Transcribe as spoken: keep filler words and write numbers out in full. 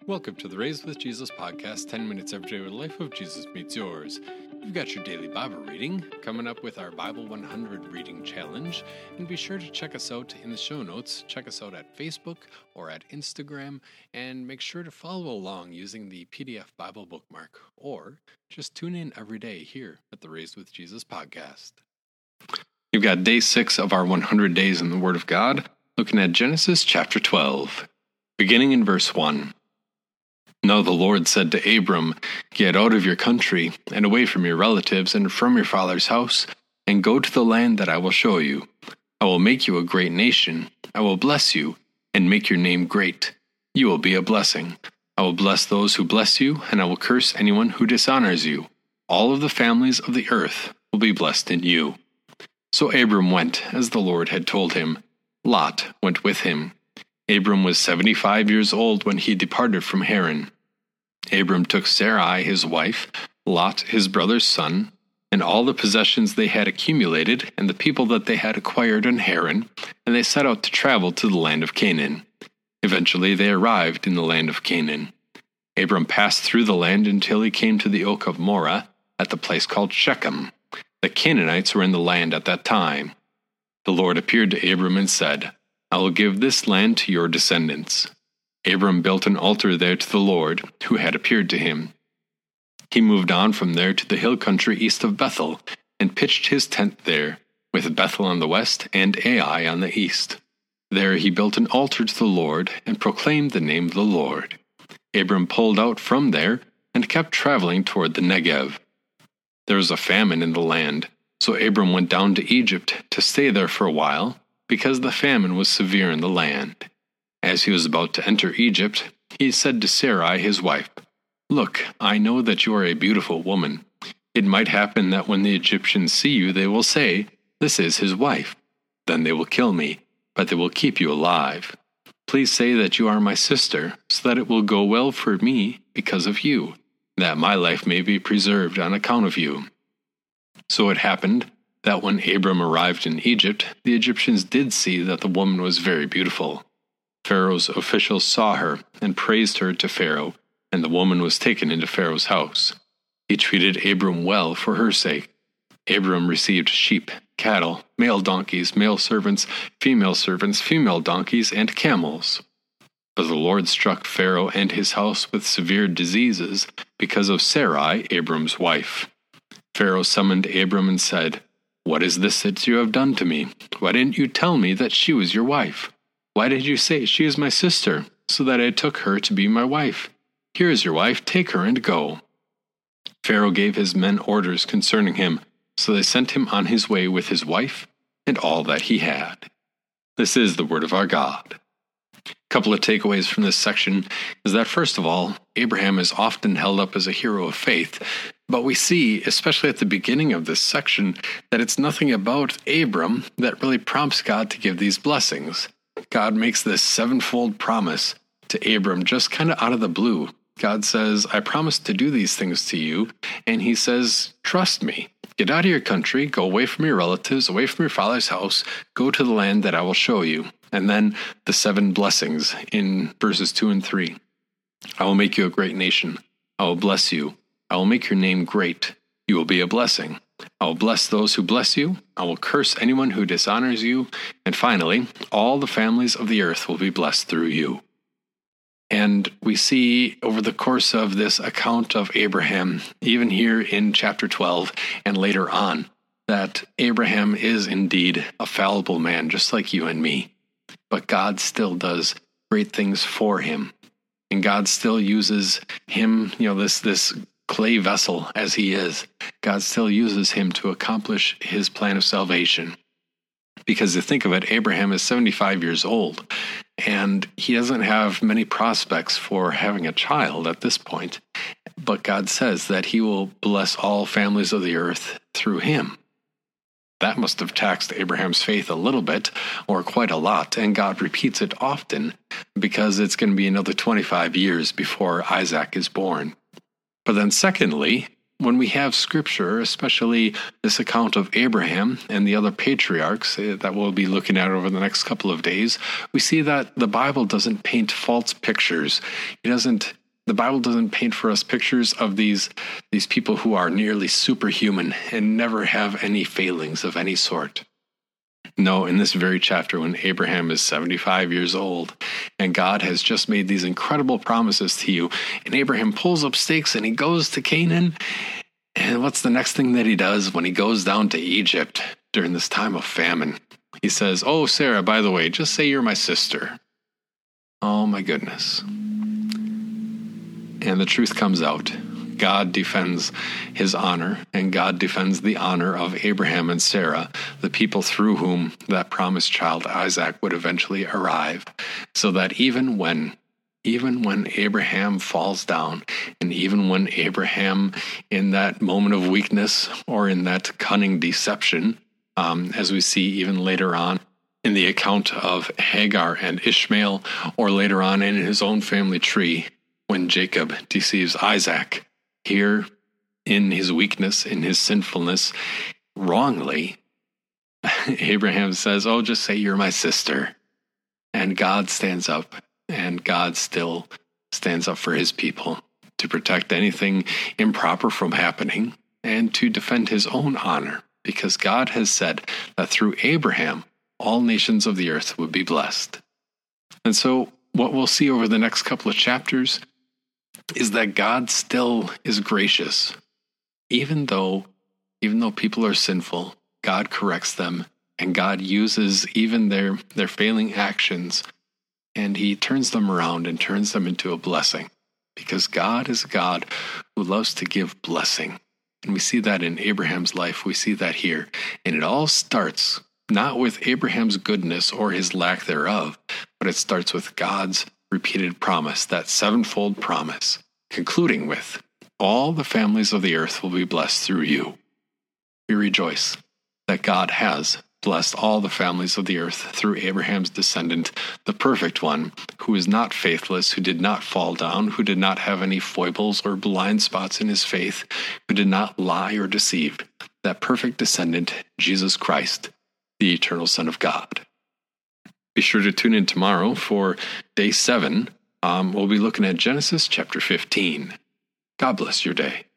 Welcome to the Raised with Jesus podcast, ten minutes every day where the life of Jesus meets yours. You've got your daily Bible reading, coming up with our Bible one hundred reading challenge, and be sure to check us out in the show notes. Check us out at Facebook or at Instagram, and make sure to follow along using the P D F Bible bookmark, or just tune in every day here at the Raised with Jesus podcast. You've got day six of our one hundred days in the Word of God, looking at Genesis chapter twelve, beginning in verse one. Now the Lord said to Abram, Get out of your country, and away from your relatives, and from your father's house, and go to the land that I will show you. I will make you a great nation. I will bless you, and make your name great. You will be a blessing. I will bless those who bless you, and I will curse anyone who dishonors you. All of the families of the earth will be blessed in you. So Abram went, as the Lord had told him. Lot went with him. Abram was seventy-five years old when he departed from Haran. Abram took Sarai his wife, Lot his brother's son, and all the possessions they had accumulated, and the people that they had acquired in Haran, and they set out to travel to the land of Canaan. Eventually they arrived in the land of Canaan. Abram passed through the land until he came to the oak of Moreh, at the place called Shechem. The Canaanites were in the land at that time. The Lord appeared to Abram and said, I will give this land to your descendants. Abram built an altar there to the Lord, who had appeared to him. He moved on from there to the hill country east of Bethel, and pitched his tent there, with Bethel on the west and Ai on the east. There he built an altar to the Lord, and proclaimed the name of the Lord. Abram pulled out from there, and kept traveling toward the Negev. There was a famine in the land, so Abram went down to Egypt to stay there for a while, because the famine was severe in the land. As he was about to enter Egypt, he said to Sarai his wife, Look, I know that you are a beautiful woman. It might happen that when the Egyptians see you, they will say, This is his wife. Then they will kill me, but they will keep you alive. Please say that you are my sister, so that it will go well for me because of you, that my life may be preserved on account of you. So it happened that when Abram arrived in Egypt, the Egyptians did see that the woman was very beautiful. Pharaoh's officials saw her and praised her to Pharaoh, and the woman was taken into Pharaoh's house. He treated Abram well for her sake. Abram received sheep, cattle, male donkeys, male servants, female servants, female donkeys, and camels. But the Lord struck Pharaoh and his house with severe diseases because of Sarai, Abram's wife. Pharaoh summoned Abram and said, What is this that you have done to me? Why didn't you tell me that she was your wife? Why did you say, She is my sister, so that I took her to be my wife? Here is your wife, take her and go. Pharaoh gave his men orders concerning him, so they sent him on his way with his wife and all that he had. This is the word of our God. A couple of takeaways from this section is that, first of all, Abraham is often held up as a hero of faith, but we see, especially at the beginning of this section, that it's nothing about Abram that really prompts God to give these blessings. God makes this sevenfold promise to Abram just kind of out of the blue. God says, I promise to do these things to you, and he says, trust me. Get out of your country, go away from your relatives, away from your father's house, go to the land that I will show you. And then the seven blessings in verses two and three. I will make you a great nation. I will bless you. I will make your name great. You will be a blessing. I will bless those who bless you. I will curse anyone who dishonors you. And finally, all the families of the earth will be blessed through you. And we see over the course of this account of Abraham, even here in chapter twelve and later on, that Abraham is indeed a fallible man, just like you and me. But God still does great things for him. And God still uses him, you know, this, this clay vessel as he is. God still uses him to accomplish his plan of salvation. Because to think of it, Abraham is seventy-five years old, and he doesn't have many prospects for having a child at this point. But God says that he will bless all families of the earth through him. That must have taxed Abraham's faith a little bit, or quite a lot, and God repeats it often, because it's going to be another twenty-five years before Isaac is born. But then secondly, when we have scripture, especially this account of Abraham and the other patriarchs that we'll be looking at over the next couple of days, we see that the Bible doesn't paint false pictures. It doesn't, the Bible doesn't paint for us pictures of these, these people who are nearly superhuman and never have any failings of any sort. No, in this very chapter, when Abraham is seventy-five years old and God has just made these incredible promises to you, and Abraham pulls up stakes and he goes to Canaan. And what's the next thing that he does when he goes down to Egypt during this time of famine? He says, "Oh, Sarah, by the way, just say you're my sister." Oh, my goodness. And the truth comes out. God defends his honor, and God defends the honor of Abraham and Sarah, the people through whom that promised child Isaac would eventually arrive, so that even when, even when Abraham falls down, and even when Abraham, in that moment of weakness or in that cunning deception, um, as we see even later on in the account of Hagar and Ishmael, or later on in his own family tree, when Jacob deceives Isaac, here, in his weakness, in his sinfulness, wrongly, Abraham says, "Oh, just say you're my sister." And God stands up, and God still stands up for his people to protect anything improper from happening and to defend his own honor, because God has said that through Abraham, all nations of the earth would be blessed. And so what we'll see over the next couple of chapters is that God still is gracious. Even though, even though people are sinful, God corrects them, and God uses even their, their failing actions, and he turns them around and turns them into a blessing, because God is a God who loves to give blessing. And we see that in Abraham's life. We see that here. And it all starts not with Abraham's goodness or his lack thereof, but it starts with God's repeated promise, that sevenfold promise, concluding with, "All the families of the earth will be blessed through you." We rejoice that God has blessed all the families of the earth through Abraham's descendant, the perfect one, who is not faithless, who did not fall down, who did not have any foibles or blind spots in his faith, who did not lie or deceive, that perfect descendant, Jesus Christ, the eternal Son of God. Be sure to tune in tomorrow for day seven. Um, we'll be looking at Genesis chapter fifteen. God bless your day.